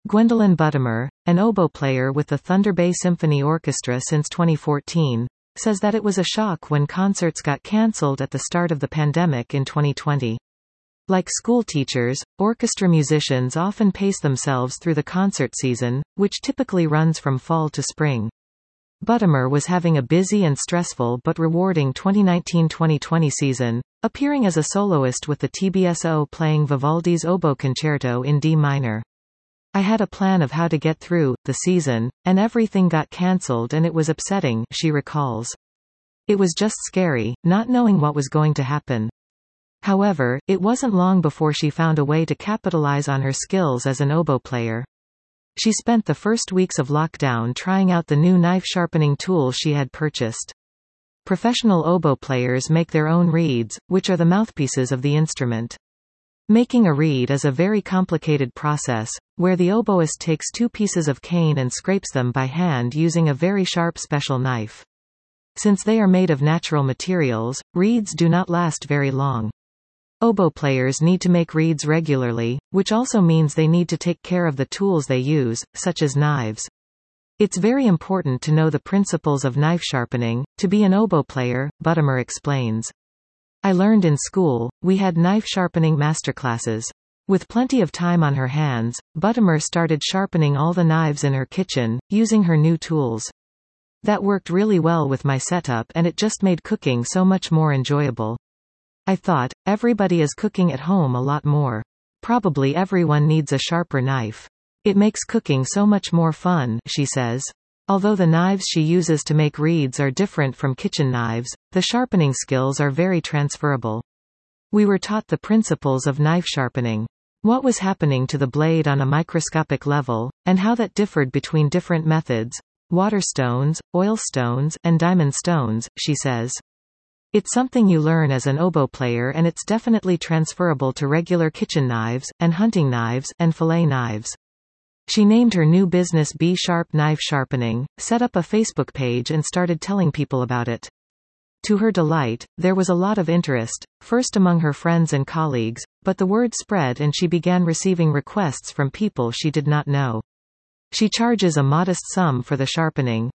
Gwendolyn Buttimer, an oboe player with the Thunder Bay Symphony Orchestra since 2014, says that it was a shock when concerts got cancelled at the start of the pandemic in 2020. Like school teachers, orchestra musicians often pace themselves through the concert season, which typically runs from fall to spring. Buttimer was having a busy and stressful but rewarding 2019-2020 season, appearing as a soloist with the TBSO playing Vivaldi's Oboe Concerto in D minor. "I had a plan of how to get through the season, and everything got cancelled and it was upsetting," she recalls. "It was just scary, not knowing what was going to happen." However, it wasn't long before she found a way to capitalize on her skills as an oboe player. She spent the first weeks of lockdown trying out the new knife sharpening tool she had purchased. Professional oboe players make their own reeds, which are the mouthpieces of the instrument. Making a reed is a very complicated process, where the oboist takes two pieces of cane and scrapes them by hand using a very sharp special knife. Since they are made of natural materials, reeds do not last very long. Oboe players need to make reeds regularly, which also means they need to take care of the tools they use, such as knives. "It's very important to know the principles of knife sharpening, to be an oboe player," Buttimer explains. "I learned in school, we had knife sharpening masterclasses." With plenty of time on her hands, Buttimer started sharpening all the knives in her kitchen, using her new tools. "That worked really well with my setup and it just made cooking so much more enjoyable. I thought, everybody is cooking at home a lot more. Probably everyone needs a sharper knife. It makes cooking so much more fun," she says. Although the knives she uses to make reeds are different from kitchen knives, the sharpening skills are very transferable. "We were taught the principles of knife sharpening. What was happening to the blade on a microscopic level, and how that differed between different methods, water stones, oil stones, and diamond stones," she says. "It's something you learn as an oboe player and it's definitely transferable to regular kitchen knives, and hunting knives, and fillet knives." She named her new business B-Sharp Knife Sharpening, set up a Facebook page and started telling people about it. To her delight, there was a lot of interest, first among her friends and colleagues, but the word spread and she began receiving requests from people she did not know. She charges a modest sum for the sharpening,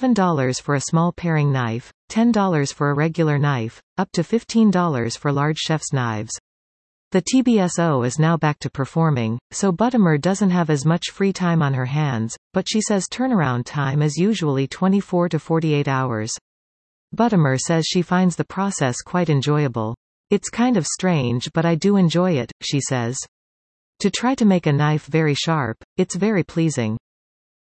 $7 for a small paring knife, $10 for a regular knife, up to $15 for large chef's knives. The TBSO is now back to performing, so Buttimer doesn't have as much free time on her hands, but she says turnaround time is usually 24 to 48 hours. Buttimer says she finds the process quite enjoyable. "It's kind of strange but I do enjoy it," she says. "To try to make a knife very sharp, it's very pleasing.